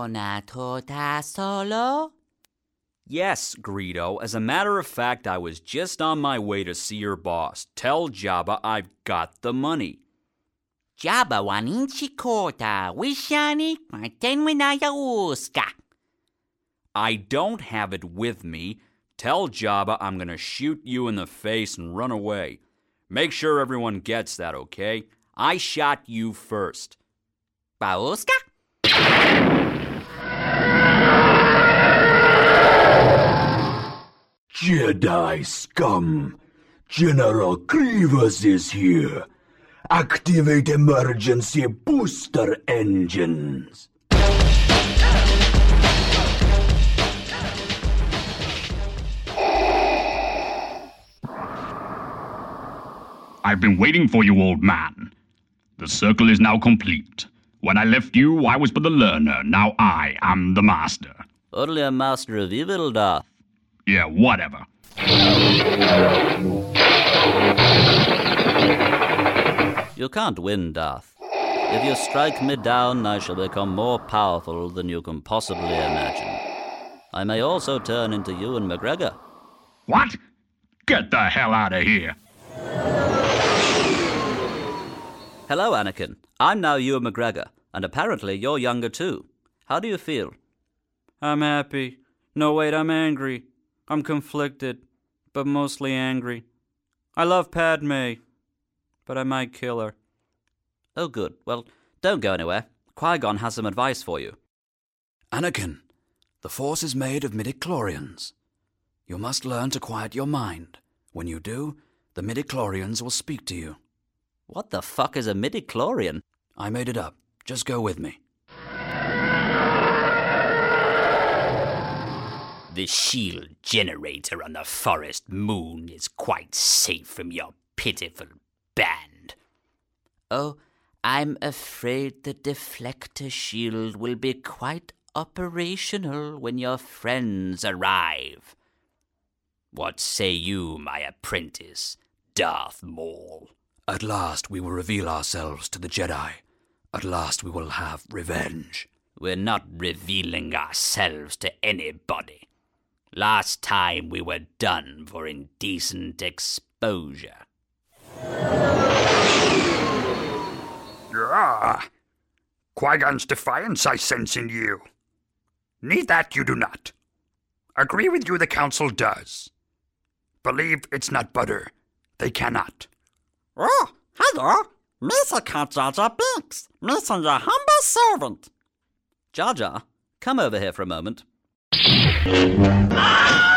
tornato solo? Yes, Greedo. As a matter of fact, I was just on my way to see your boss. Tell Jabba I've got the money. Jabba waninchi kota, wishani, martenwinaya uska. I don't have it with me. Tell Jabba I'm gonna shoot you in the face and run away. Make sure everyone gets that, okay? I shot you first. Bauska? Jedi scum! General Grievous is here. Activate emergency booster engines. I've been waiting for you, old man. The circle is now complete. When I left you, I was but the learner. Now I am the master. Only a master of evil, Darth. Yeah, whatever. You can't win, Darth. If you strike me down, I shall become more powerful than you can possibly imagine. I may also turn into Ewan McGregor. What? Get the hell out of here. Hello, Anakin. I'm now Ewan McGregor, and apparently you're younger too. How do you feel? I'm happy. No, wait, I'm angry. I'm conflicted, but mostly angry. I love Padme, but I might kill her. Oh, good. Well, don't go anywhere. Qui-Gon has some advice for you. Anakin, the Force is made of midichlorians. You must learn to quiet your mind. When you do, the midichlorians will speak to you. What the fuck is a midichlorian? I made it up. Just go with me. The shield generator on the forest moon is quite safe from your pitiful band. Oh, I'm afraid the deflector shield will be quite operational when your friends arrive. What say you, my apprentice, Darth Maul? At last we will reveal ourselves to the Jedi. At last we will have revenge. We're not revealing ourselves to anybody. Last time we were done for indecent exposure. Ah, Qui-Gon's defiance I sense in you. Need that you do not. Agree with you the Council does. Believe it's not butter, they cannot. Oh, hello. Misa Jar Jar Binks. Misa your humble servant. Jar Jar, come over here for a moment.